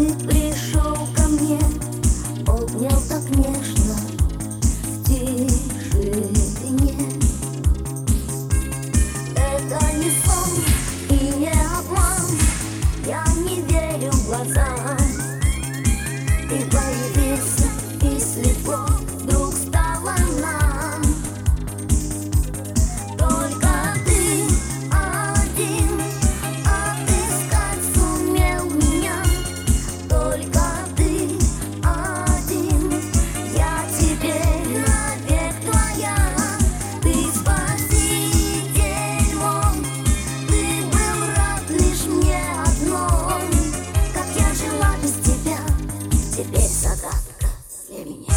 Ты пришел ко мне, обнял так нежно в тишине. Это не сон и не обман, я не верю глазам. Ты появился, и светло вдруг стало нам. Только ты один отыскать сумел меня. Только ты один, я теперь навек твоя. Ты спаситель мой, ты был рад лишь мне одной. Как я жила без тебя, теперь загадка для меня.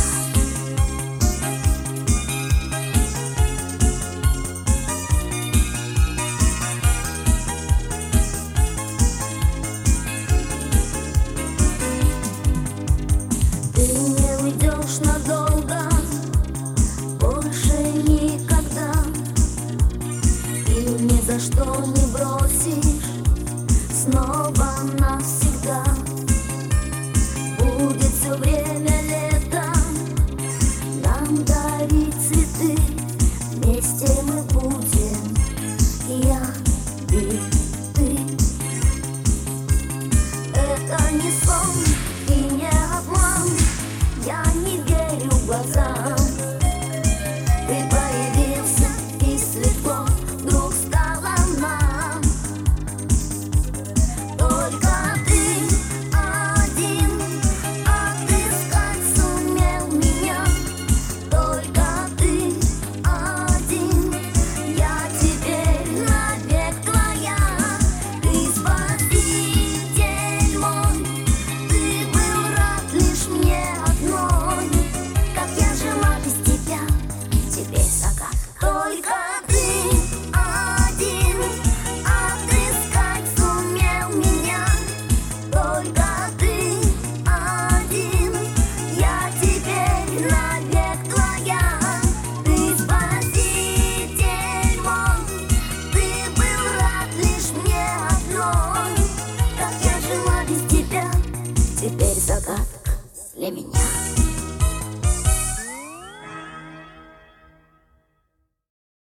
Ты не уйдешь надолго, больше никогда, и ни за что не бросишь снова навсегда. Будет все время лето, нам дарить цветы, вместе мы будем, я и ты. Это не сон и не обман, я не верю глазам. Ты появился, и светло вдруг стало нам. Только ты один отыскать сумел меня. Только ты один, я теперь навек твоя. Ты спаситель мой, ты был рад лишь мне одной. Как я жила без тебя, теперь загадка. Только ты один отыскать сумел меня. Только ты один, я теперь навек твоя. Ты спаситель мой, ты был рад лишь мне одной. Как я жила без тебя, теперь загадка для меня.